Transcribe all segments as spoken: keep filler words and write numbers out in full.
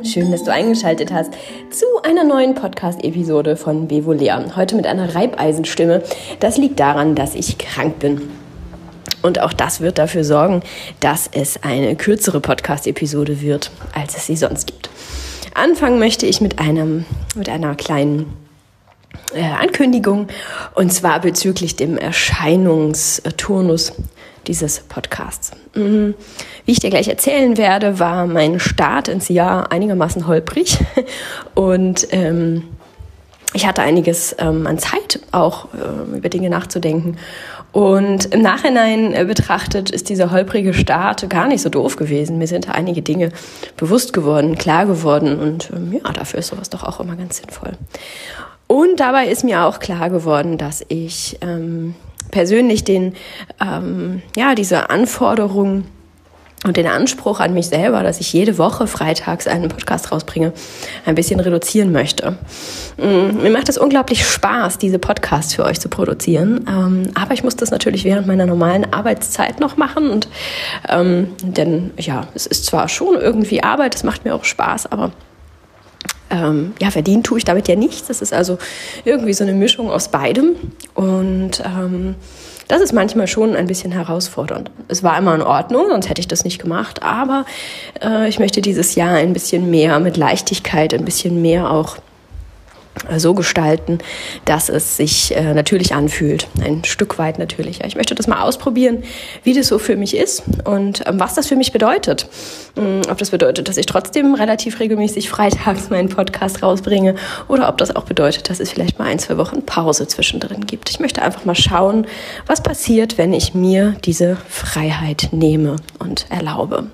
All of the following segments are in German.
schön, dass du eingeschaltet hast zu einer neuen Podcast-Episode von Bevolea. Heute mit einer Reibeisenstimme. Das liegt daran, dass ich krank bin. Und auch das wird dafür sorgen, dass es eine kürzere Podcast-Episode wird, als es sie sonst gibt. Anfangen möchte ich mit einem, mit einer kleinen äh, Ankündigung, und zwar bezüglich dem Erscheinungsturnus dieses Podcasts. Wie ich dir gleich erzählen werde, war mein Start ins Jahr einigermaßen holprig und ähm, ich hatte einiges ähm, an Zeit, auch äh, über Dinge nachzudenken. Und im Nachhinein äh, betrachtet ist dieser holprige Start gar nicht so doof gewesen. Mir sind da einige Dinge bewusst geworden, klar geworden und ähm, ja, dafür ist sowas doch auch immer ganz sinnvoll. Und dabei ist mir auch klar geworden, dass ich ähm, persönlich den, ähm, ja, diese Anforderung und den Anspruch an mich selber, dass ich jede Woche freitags einen Podcast rausbringe, ein bisschen reduzieren möchte. Ähm, mir macht es unglaublich Spaß, diese Podcasts für euch zu produzieren, ähm, aber ich muss das natürlich während meiner normalen Arbeitszeit noch machen und ähm, denn ja, es ist zwar schon irgendwie Arbeit, es macht mir auch Spaß, aber Ähm, ja, verdienen tue ich damit ja nichts. Das ist also irgendwie so eine Mischung aus beidem. Und ähm, das ist manchmal schon ein bisschen herausfordernd. Es war immer in Ordnung, sonst hätte ich das nicht gemacht. Aber äh, ich möchte dieses Jahr ein bisschen mehr mit Leichtigkeit, ein bisschen mehr auch so gestalten, dass es sich äh, natürlich anfühlt, ein Stück weit natürlich. Ich möchte das mal ausprobieren, wie das so für mich ist und ähm, was das für mich bedeutet. Ähm, ob das bedeutet, dass ich trotzdem relativ regelmäßig freitags meinen Podcast rausbringe oder ob das auch bedeutet, dass es vielleicht mal ein, zwei Wochen Pause zwischendrin gibt. Ich möchte einfach mal schauen, was passiert, wenn ich mir diese Freiheit nehme und erlaube.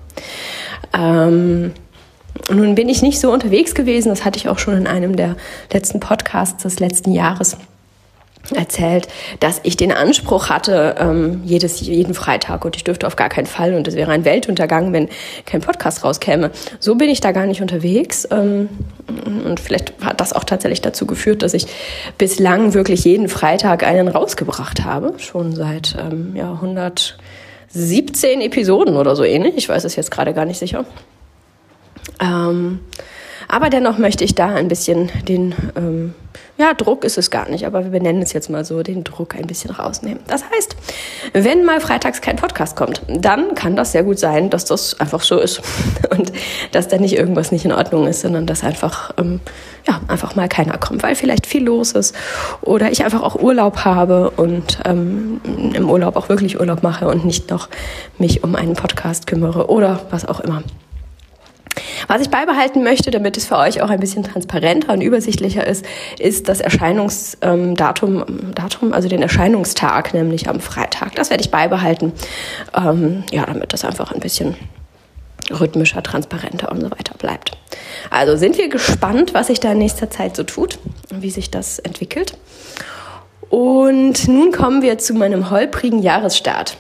Ähm, Nun bin ich nicht so unterwegs gewesen, das hatte ich auch schon in einem der letzten Podcasts des letzten Jahres erzählt, dass ich den Anspruch hatte, ähm, jedes, jeden Freitag, und ich dürfte auf gar keinen Fall, und es wäre ein Weltuntergang, wenn kein Podcast rauskäme. So bin ich da gar nicht unterwegs, ähm, und vielleicht hat das auch tatsächlich dazu geführt, dass ich bislang wirklich jeden Freitag einen rausgebracht habe, schon seit ähm, ja, hundertsiebzehn Episoden oder so ähnlich, ich weiß es jetzt gerade gar nicht sicher. Ähm, aber dennoch möchte ich da ein bisschen den, ähm, ja, Druck ist es gar nicht, aber wir benennen es jetzt mal so, den Druck ein bisschen rausnehmen. Das heißt, wenn mal freitags kein Podcast kommt, dann kann das sehr gut sein, dass das einfach so ist und dass da nicht irgendwas nicht in Ordnung ist, sondern dass einfach, ähm, ja, einfach mal keiner kommt, weil vielleicht viel los ist oder ich einfach auch Urlaub habe und ähm, im Urlaub auch wirklich Urlaub mache und nicht noch mich um einen Podcast kümmere oder was auch immer. Was ich beibehalten möchte, damit es für euch auch ein bisschen transparenter und übersichtlicher ist, ist das Erscheinungsdatum, Datum, also den Erscheinungstag, nämlich am Freitag. Das werde ich beibehalten, ähm, ja, damit das einfach ein bisschen rhythmischer, transparenter und so weiter bleibt. Also sind wir gespannt, was sich da in nächster Zeit so tut und wie sich das entwickelt. Und nun kommen wir zu meinem holprigen Jahresstart.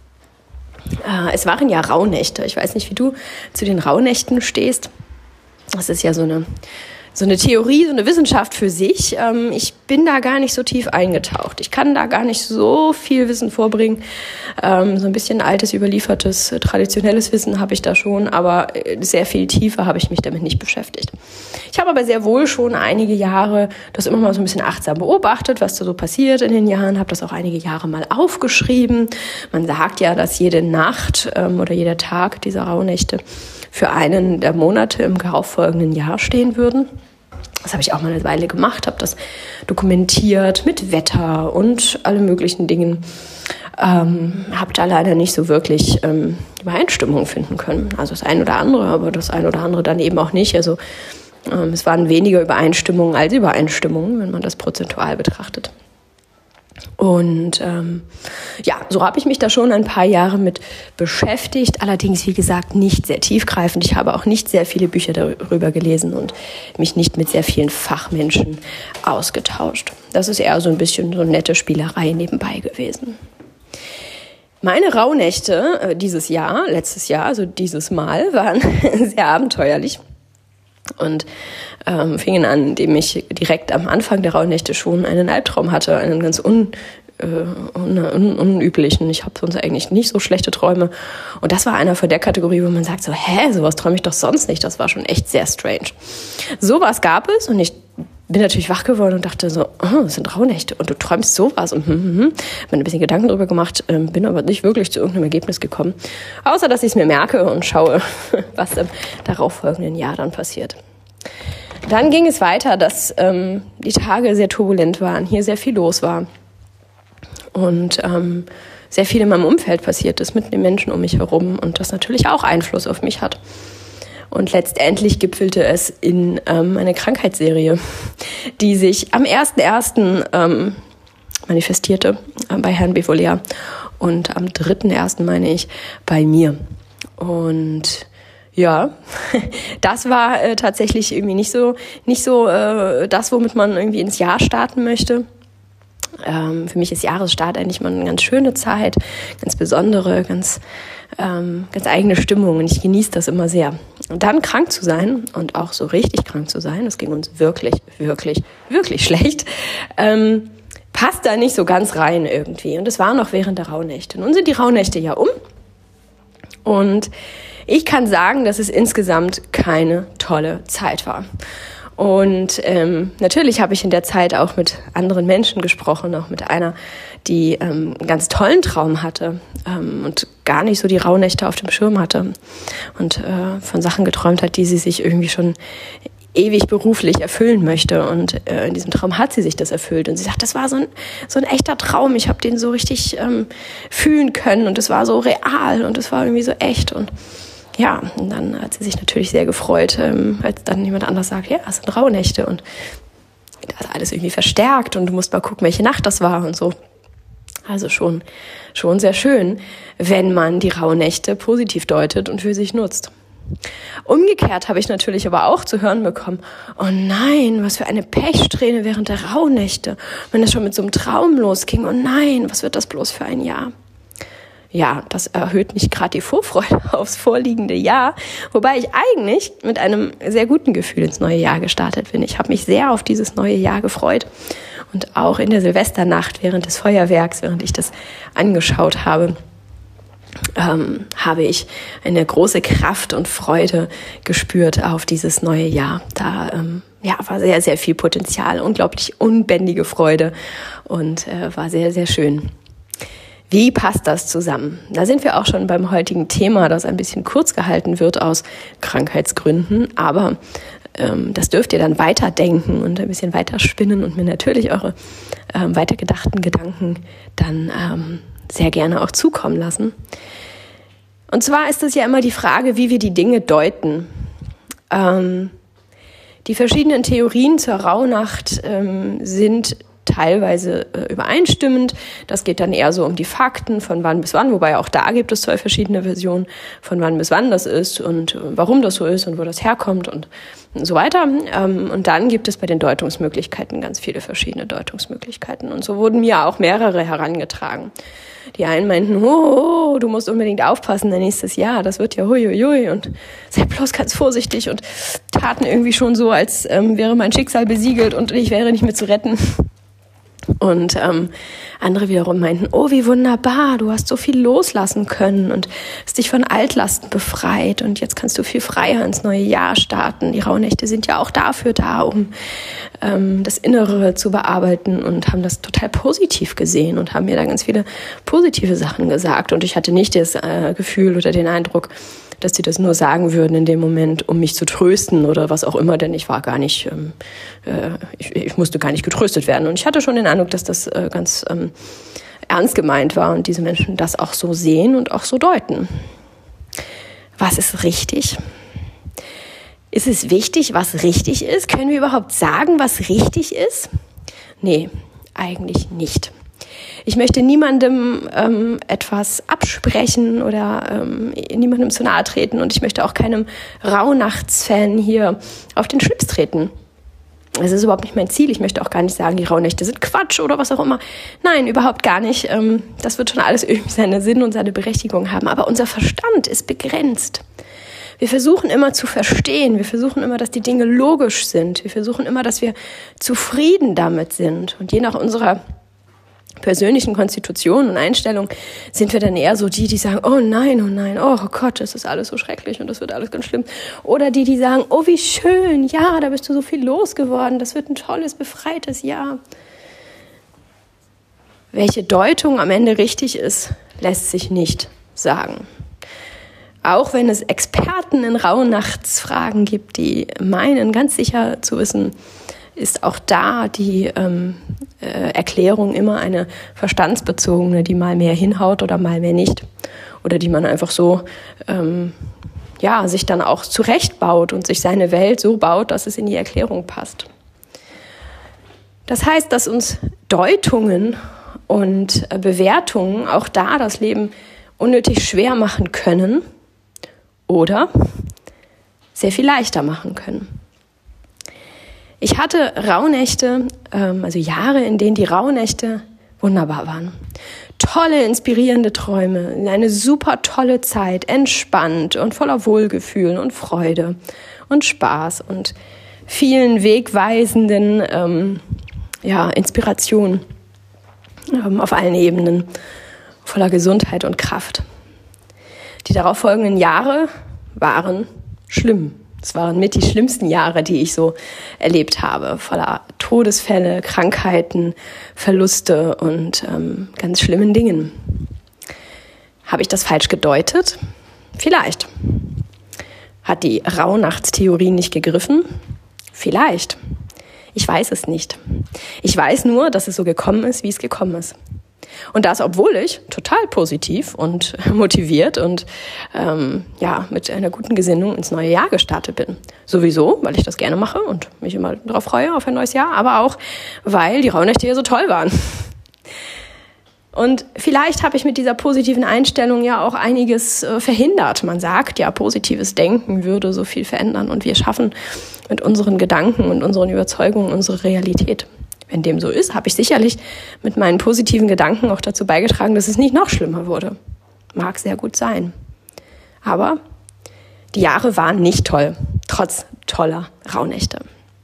Es waren ja Rauhnächte. Ich weiß nicht, wie du zu den Rauhnächten stehst. Das ist ja so eine, so eine Theorie, so eine Wissenschaft für sich. Ich bin da gar nicht so tief eingetaucht. Ich kann da gar nicht so viel Wissen vorbringen. So ein bisschen altes, überliefertes, traditionelles Wissen habe ich da schon, aber sehr viel tiefer habe ich mich damit nicht beschäftigt. Ich habe aber sehr wohl schon einige Jahre das immer mal so ein bisschen achtsam beobachtet, was da so passiert in den Jahren, habe das auch einige Jahre mal aufgeschrieben. Man sagt ja, dass jede Nacht ähm, oder jeder Tag dieser Rauhnächte für einen der Monate im darauffolgenden Jahr stehen würden. Das habe ich auch mal eine Weile gemacht, habe das dokumentiert mit Wetter und alle möglichen Dingen. Ähm, habe da leider nicht so wirklich ähm, Übereinstimmung finden können. Also das ein oder andere, aber das ein oder andere dann eben auch nicht. Also ähm, es waren weniger Übereinstimmungen als Übereinstimmungen, wenn man das prozentual betrachtet. Und ähm, ja, so habe ich mich da schon ein paar Jahre mit beschäftigt, allerdings wie gesagt nicht sehr tiefgreifend. Ich habe auch nicht sehr viele Bücher darüber gelesen und mich nicht mit sehr vielen Fachmenschen ausgetauscht. Das ist eher so ein bisschen so eine nette Spielerei nebenbei gewesen. Meine Rauhnächte äh, dieses Jahr, letztes Jahr, also dieses Mal, waren sehr abenteuerlich. Und ähm, fingen an, indem ich direkt am Anfang der Rauhnächte schon einen Albtraum hatte, einen ganz un, äh, un- un- unüblichen. Ich habe sonst eigentlich nicht so schlechte Träume. Und das war einer von der Kategorie, wo man sagt so, hä, sowas träume ich doch sonst nicht. Das war schon echt sehr strange. Sowas gab es und ich bin natürlich wach geworden und dachte so, oh, das sind Rauhnächte und du träumst sowas. Und hm, hm, hm. Mir ein bisschen Gedanken drüber gemacht, ähm, bin aber nicht wirklich zu irgendeinem Ergebnis gekommen. Außer, dass ich es mir merke und schaue, was im darauffolgenden Jahr dann passiert. Dann ging es weiter, dass ähm, die Tage sehr turbulent waren, hier sehr viel los war und ähm, sehr viel in meinem Umfeld passiert ist, mit den Menschen um mich herum und das natürlich auch Einfluss auf mich hat. Und letztendlich gipfelte es in ähm, eine Krankheitsserie, die sich am ersten ersten ähm, manifestierte äh, bei Herrn Bevolea und am dritten ersten meine ich bei mir. Und ja, das war äh, tatsächlich irgendwie nicht so nicht so äh, das, womit man irgendwie ins Jahr starten möchte. Ähm, für mich ist Jahresstart eigentlich mal eine ganz schöne Zeit, ganz besondere, ganz ähm, ganz eigene Stimmung und ich genieße das immer sehr. Und dann krank zu sein und auch so richtig krank zu sein, das ging uns wirklich, wirklich, wirklich schlecht, ähm, passt da nicht so ganz rein irgendwie. Und es war noch während der Rauhnächte. Nun sind die Rauhnächte ja um und ich kann sagen, dass es insgesamt keine tolle Zeit war. Und ähm, natürlich habe ich in der Zeit auch mit anderen Menschen gesprochen, auch mit einer, die ähm, einen ganz tollen Traum hatte ähm, und gar nicht so die Rauhnächte auf dem Schirm hatte und äh, von Sachen geträumt hat, die sie sich irgendwie schon ewig beruflich erfüllen möchte. Und äh, in diesem Traum hat sie sich das erfüllt. Und sie sagt, das war so ein, so ein echter Traum. Ich habe den so richtig ähm, fühlen können und es war so real und es war irgendwie so echt. Und ja, und dann hat sie sich natürlich sehr gefreut, ähm, als dann jemand anders sagt, ja, es sind Rauhnächte und das ist alles irgendwie verstärkt und du musst mal gucken, welche Nacht das war und so. Also schon, schon sehr schön, wenn man die Rauhnächte positiv deutet und für sich nutzt. Umgekehrt habe ich natürlich aber auch zu hören bekommen, oh nein, was für eine Pechsträhne während der Rauhnächte, wenn es schon mit so einem Traum losging, oh nein, was wird das bloß für ein Jahr? Ja, das erhöht nicht gerade die Vorfreude aufs vorliegende Jahr, wobei ich eigentlich mit einem sehr guten Gefühl ins neue Jahr gestartet bin. Ich habe mich sehr auf dieses neue Jahr gefreut und auch in der Silvesternacht während des Feuerwerks, während ich das angeschaut habe, ähm, habe ich eine große Kraft und Freude gespürt auf dieses neue Jahr. Da ähm, ja, war sehr, sehr viel Potenzial, unglaublich unbändige Freude und äh, war sehr, sehr schön. Wie passt das zusammen? Da sind wir auch schon beim heutigen Thema, das ein bisschen kurz gehalten wird aus Krankheitsgründen, aber ähm, das dürft ihr dann weiterdenken und ein bisschen weiterspinnen und mir natürlich eure ähm, weitergedachten Gedanken dann ähm, sehr gerne auch zukommen lassen. Und zwar ist es ja immer die Frage, wie wir die Dinge deuten. Ähm, die verschiedenen Theorien zur Rauhnacht ähm, sind teilweise äh, übereinstimmend. Das geht dann eher so um die Fakten, von wann bis wann, wobei auch da gibt es zwei verschiedene Versionen, von wann bis wann das ist und äh, warum das so ist und wo das herkommt und, und so weiter. Ähm, und dann gibt es bei den Deutungsmöglichkeiten ganz viele verschiedene Deutungsmöglichkeiten. Und so wurden mir auch mehrere herangetragen. Die einen meinten, oh, oh, du musst unbedingt aufpassen, dein nächstes Jahr, das wird ja huiuiui und sei bloß ganz vorsichtig und taten irgendwie schon so, als ähm, wäre mein Schicksal besiegelt und ich wäre nicht mehr zu retten. Und ähm, andere wiederum meinten, oh, wie wunderbar, du hast so viel loslassen können und hast dich von Altlasten befreit und jetzt kannst du viel freier ins neue Jahr starten. Die Rauhnächte sind ja auch dafür da, um ähm, das Innere zu bearbeiten und haben das total positiv gesehen und haben mir da ganz viele positive Sachen gesagt. Und ich hatte nicht das äh, Gefühl oder den Eindruck, dass sie das nur sagen würden in dem Moment, um mich zu trösten oder was auch immer, denn ich war gar nicht, ähm, äh, ich, ich musste gar nicht getröstet werden. Und ich hatte schon den Eindruck, dass das äh, ganz ähm, ernst gemeint war und diese Menschen das auch so sehen und auch so deuten. Was ist richtig? Ist es wichtig, was richtig ist? Können wir überhaupt sagen, was richtig ist? Nee, eigentlich nicht. Ich möchte niemandem ähm, etwas absprechen oder ähm, niemandem zu nahe treten und ich möchte auch keinem Rauhnachtsfan hier auf den Schlips treten. Das ist überhaupt nicht mein Ziel. Ich möchte auch gar nicht sagen, die Rauhnächte sind Quatsch oder was auch immer. Nein, überhaupt gar nicht. Ähm, das wird schon alles irgendwie seinen Sinn und seine Berechtigung haben. Aber unser Verstand ist begrenzt. Wir versuchen immer zu verstehen. Wir versuchen immer, dass die Dinge logisch sind. Wir versuchen immer, dass wir zufrieden damit sind. Und je nach unserer persönlichen Konstitution und Einstellung sind wir dann eher so die, die sagen, oh nein, oh nein, oh Gott, das ist alles so schrecklich und das wird alles ganz schlimm. Oder die, die sagen, oh wie schön, ja, da bist du so viel losgeworden, das wird ein tolles, befreites Jahr. Welche Deutung am Ende richtig ist, lässt sich nicht sagen. Auch wenn es Experten in Rauhnachtsfragen gibt, die meinen, ganz sicher zu wissen, ist auch da die ähm, äh, Erklärung immer eine verstandsbezogene, die mal mehr hinhaut oder mal mehr nicht. Oder die man einfach so ähm, ja, sich dann auch zurechtbaut und sich seine Welt so baut, dass es in die Erklärung passt. Das heißt, dass uns Deutungen und äh, Bewertungen auch da das Leben unnötig schwer machen können oder sehr viel leichter machen können. Ich hatte Rauhnächte, also Jahre, in denen die Rauhnächte wunderbar waren. Tolle, inspirierende Träume, eine super tolle Zeit, entspannt und voller Wohlgefühl und Freude und Spaß und vielen wegweisenden ähm, ja, Inspirationen ähm, auf allen Ebenen, voller Gesundheit und Kraft. Die darauffolgenden Jahre waren schlimm. Es waren mit die schlimmsten Jahre, die ich so erlebt habe, voller Todesfälle, Krankheiten, Verluste und ähm, ganz schlimmen Dingen. Habe ich das falsch gedeutet? Vielleicht. Hat die Rauhnachtstheorie nicht gegriffen? Vielleicht. Ich weiß es nicht. Ich weiß nur, dass es so gekommen ist, wie es gekommen ist. Und das, obwohl ich total positiv und motiviert und ähm, ja mit einer guten Gesinnung ins neue Jahr gestartet bin. Sowieso, weil ich das gerne mache und mich immer darauf freue, auf ein neues Jahr, aber auch, weil die Rauhnächte ja so toll waren. Und vielleicht habe ich mit dieser positiven Einstellung ja auch einiges äh, verhindert. Man sagt ja, positives Denken würde so viel verändern und wir schaffen mit unseren Gedanken und unseren Überzeugungen unsere Realität. Wenn dem so ist, habe ich sicherlich mit meinen positiven Gedanken auch dazu beigetragen, dass es nicht noch schlimmer wurde. Mag sehr gut sein. Aber die Jahre waren nicht toll, trotz toller Rauhnächte.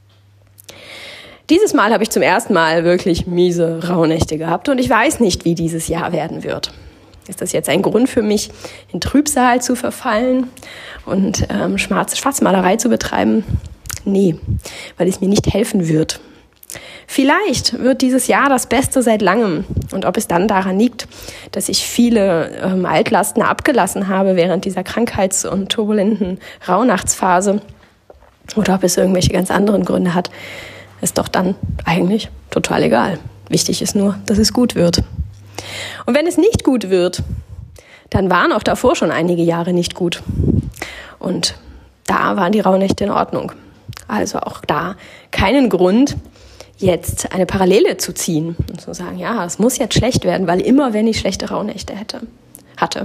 Dieses Mal habe ich zum ersten Mal wirklich miese Rauhnächte gehabt und ich weiß nicht, wie dieses Jahr werden wird. Ist das jetzt ein Grund für mich, in Trübsal zu verfallen und ähm, Schwarz- Schwarzmalerei zu betreiben? Nee, weil es mir nicht helfen wird. Vielleicht wird dieses Jahr das Beste seit langem. Und ob es dann daran liegt, dass ich viele ähm, Altlasten abgelassen habe während dieser krankheits- und turbulenten Rauhnachtsphase oder ob es irgendwelche ganz anderen Gründe hat, ist doch dann eigentlich total egal. Wichtig ist nur, dass es gut wird. Und wenn es nicht gut wird, dann waren auch davor schon einige Jahre nicht gut. Und da waren die Rauhnächte in Ordnung. Also auch da keinen Grund, jetzt eine Parallele zu ziehen und zu sagen, ja, es muss jetzt schlecht werden, weil immer, wenn ich schlechte Rauhnächte hätte, hatte.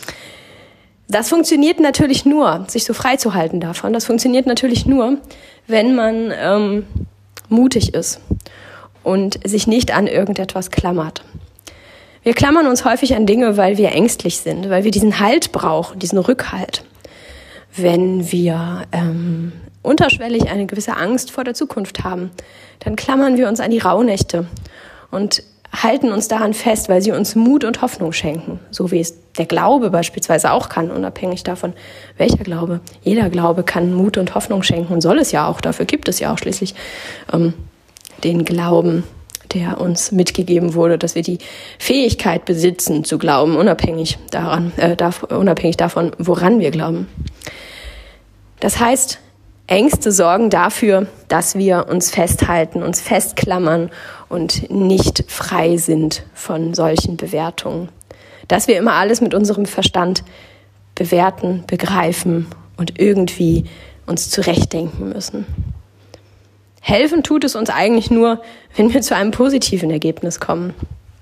Das funktioniert natürlich nur, sich so frei zu halten davon, das funktioniert natürlich nur, wenn man ähm, mutig ist und sich nicht an irgendetwas klammert. Wir klammern uns häufig an Dinge, weil wir ängstlich sind, weil wir diesen Halt brauchen, diesen Rückhalt. Wenn wir ähm, unterschwellig eine gewisse Angst vor der Zukunft haben, dann klammern wir uns an die Rauhnächte und halten uns daran fest, weil sie uns Mut und Hoffnung schenken, so wie es der Glaube beispielsweise auch kann, unabhängig davon, welcher Glaube. Jeder Glaube kann Mut und Hoffnung schenken und soll es ja auch, dafür gibt es ja auch schließlich ähm, den Glauben, der uns mitgegeben wurde, dass wir die Fähigkeit besitzen zu glauben, unabhängig daran, äh, darf, unabhängig davon, woran wir glauben. Das heißt, Ängste sorgen dafür, dass wir uns festhalten, uns festklammern und nicht frei sind von solchen Bewertungen. Dass wir immer alles mit unserem Verstand bewerten, begreifen und irgendwie uns zurechtdenken müssen. Helfen tut es uns eigentlich nur, wenn wir zu einem positiven Ergebnis kommen.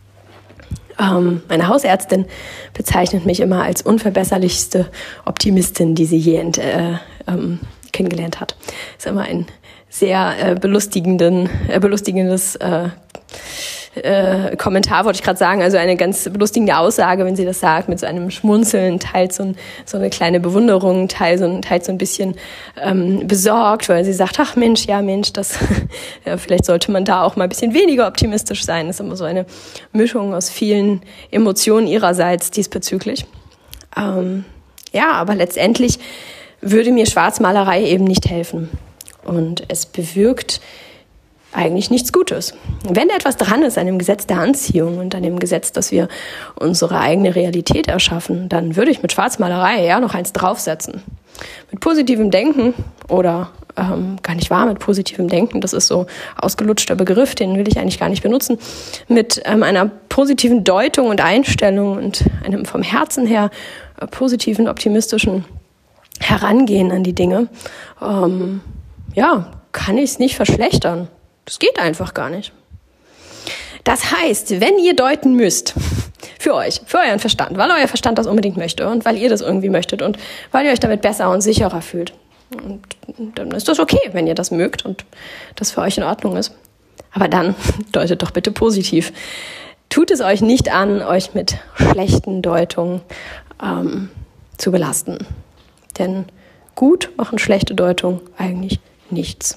Ähm, meine Hausärztin bezeichnet mich immer als unverbesserlichste Optimistin, die sie je ent, äh, ähm, kennengelernt hat. Ist immer ein sehr äh, belustigenden, äh, belustigendes äh, äh, Kommentar, wollte ich gerade sagen, also eine ganz belustigende Aussage, wenn sie das sagt, mit so einem Schmunzeln, teilt so, ein, so eine kleine Bewunderung, teilt so, teilt so ein bisschen ähm, besorgt, weil sie sagt, ach Mensch, ja Mensch, das ja, vielleicht sollte man da auch mal ein bisschen weniger optimistisch sein. Das ist immer so eine Mischung aus vielen Emotionen ihrerseits diesbezüglich. Ähm, ja, aber letztendlich würde mir Schwarzmalerei eben nicht helfen. Und es bewirkt eigentlich nichts Gutes. Wenn da etwas dran ist an dem Gesetz der Anziehung und an dem Gesetz, dass wir unsere eigene Realität erschaffen, dann würde ich mit Schwarzmalerei ja noch eins draufsetzen. Mit positivem Denken oder ähm, gar nicht wahr, mit positivem Denken, das ist so ausgelutschter Begriff, den will ich eigentlich gar nicht benutzen, mit ähm, einer positiven Deutung und Einstellung und einem vom Herzen her äh, positiven, optimistischen Herangehen an die Dinge, ähm, ja, kann ich es nicht verschlechtern. Das geht einfach gar nicht. Das heißt, wenn ihr deuten müsst, für euch, für euren Verstand, weil euer Verstand das unbedingt möchte und weil ihr das irgendwie möchtet und weil ihr euch damit besser und sicherer fühlt, und dann ist das okay, wenn ihr das mögt und das für euch in Ordnung ist. Aber dann deutet doch bitte positiv. Tut es euch nicht an, euch mit schlechten Deutungen ähm, zu belasten. Denn gut machen schlechte Deutungen eigentlich nichts.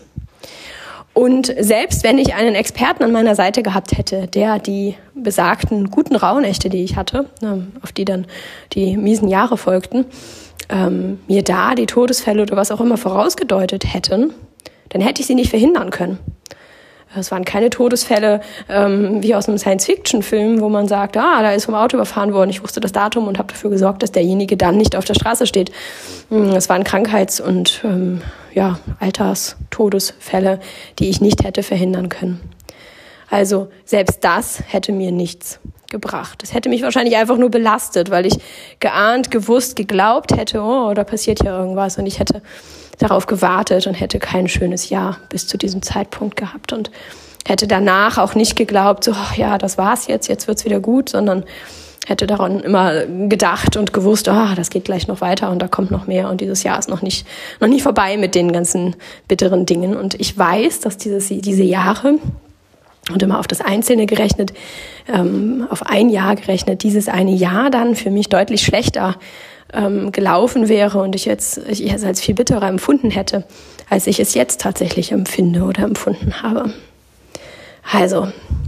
Und selbst wenn ich einen Experten an meiner Seite gehabt hätte, der die besagten guten Rauhnächte, die ich hatte, auf die dann die miesen Jahre folgten, ähm, mir da die Todesfälle oder was auch immer vorausgedeutet hätten, dann hätte ich sie nicht verhindern können. Es waren keine Todesfälle ähm, wie aus einem Science-Fiction-Film, wo man sagt, ah, da ist vom Auto überfahren worden, ich wusste das Datum und habe dafür gesorgt, dass derjenige dann nicht auf der Straße steht. Es waren Krankheits- und ähm, ja, Alters-Todesfälle, die ich nicht hätte verhindern können. Also selbst das hätte mir nichts gebracht. Das hätte mich wahrscheinlich einfach nur belastet, weil ich geahnt, gewusst, geglaubt hätte, oh, da passiert ja irgendwas und ich hätte darauf gewartet und hätte kein schönes Jahr bis zu diesem Zeitpunkt gehabt und hätte danach auch nicht geglaubt, so, oh, ja, das war's jetzt, jetzt wird's wieder gut, sondern hätte daran immer gedacht und gewusst, ah, oh, das geht gleich noch weiter und da kommt noch mehr und dieses Jahr ist noch nicht, noch nicht vorbei mit den ganzen bitteren Dingen. Und ich weiß, dass dieses, diese Jahre und immer auf das Einzelne gerechnet, ähm, auf ein Jahr gerechnet, dieses eine Jahr dann für mich deutlich schlechter ähm, gelaufen wäre und ich jetzt ich es als viel bitterer empfunden hätte, als ich es jetzt tatsächlich empfinde oder empfunden habe. Also,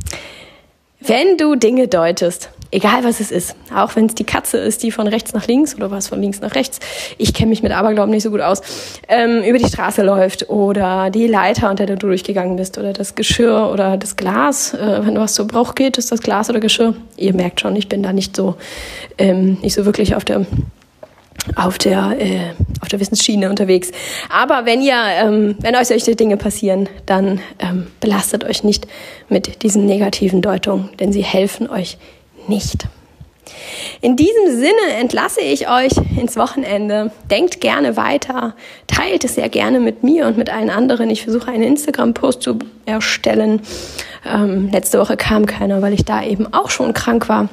wenn du Dinge deutest, egal was es ist, auch wenn es die Katze ist, die von rechts nach links oder was von links nach rechts, ich kenne mich mit Aberglauben nicht so gut aus, ähm, über die Straße läuft oder die Leiter, unter der du durchgegangen bist oder das Geschirr oder das Glas, äh, wenn du was zu Bruch geht, ist das Glas oder Geschirr. Ihr merkt schon, ich bin da nicht so, ähm, nicht so wirklich auf der auf der äh, auf der Wissensschiene unterwegs. Aber wenn ihr, ähm, wenn euch solche Dinge passieren, dann ähm, belastet euch nicht mit diesen negativen Deutungen, denn sie helfen euch nicht. In diesem Sinne entlasse ich euch ins Wochenende. Denkt gerne weiter, teilt es sehr gerne mit mir und mit allen anderen. Ich versuche einen Instagram-Post zu erstellen. Ähm, letzte Woche kam keiner, weil ich da eben auch schon krank war.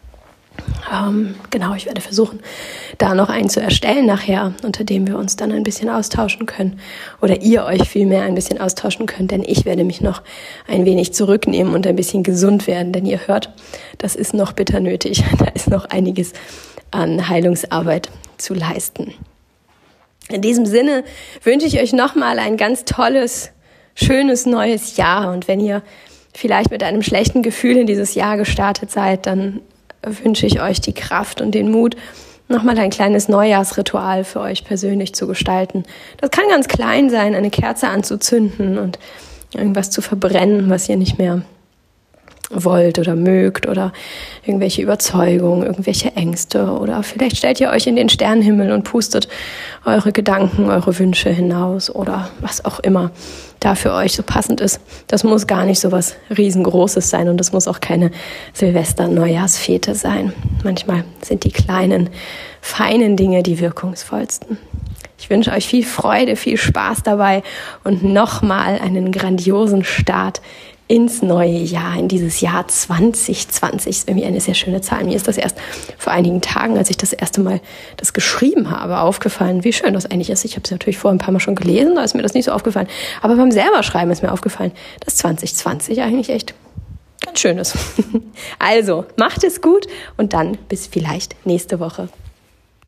Ähm, genau, ich werde versuchen, da noch einen zu erstellen nachher, unter dem wir uns dann ein bisschen austauschen können oder ihr euch vielmehr ein bisschen austauschen könnt, denn ich werde mich noch ein wenig zurücknehmen und ein bisschen gesund werden, denn ihr hört, das ist noch bitter nötig, da ist noch einiges an Heilungsarbeit zu leisten. In diesem Sinne wünsche ich euch nochmal ein ganz tolles, schönes neues Jahr und wenn ihr vielleicht mit einem schlechten Gefühl in dieses Jahr gestartet seid, dann wünsche ich euch die Kraft und den Mut, nochmal ein kleines Neujahrsritual für euch persönlich zu gestalten. Das kann ganz klein sein, eine Kerze anzuzünden und irgendwas zu verbrennen, was ihr nicht mehr wollt oder mögt oder irgendwelche Überzeugungen, irgendwelche Ängste oder vielleicht stellt ihr euch in den Sternenhimmel und pustet eure Gedanken, eure Wünsche hinaus oder was auch immer da für euch so passend ist. Das muss gar nicht so was Riesengroßes sein und das muss auch keine Silvester-Neujahrsfete sein. Manchmal sind die kleinen, feinen Dinge die wirkungsvollsten. Ich wünsche euch viel Freude, viel Spaß dabei und nochmal einen grandiosen Start ins neue Jahr, in dieses Jahr zwanzig zwanzig. Ist irgendwie eine sehr schöne Zahl. Mir ist das erst vor einigen Tagen, als ich das erste Mal das geschrieben habe, aufgefallen, wie schön das eigentlich ist. Ich habe es natürlich vorher ein paar Mal schon gelesen, da ist mir das nicht so aufgefallen. Aber beim selber Schreiben ist mir aufgefallen, dass zwanzig zwanzig eigentlich echt ein schönes. Also, macht es gut und dann bis vielleicht nächste Woche.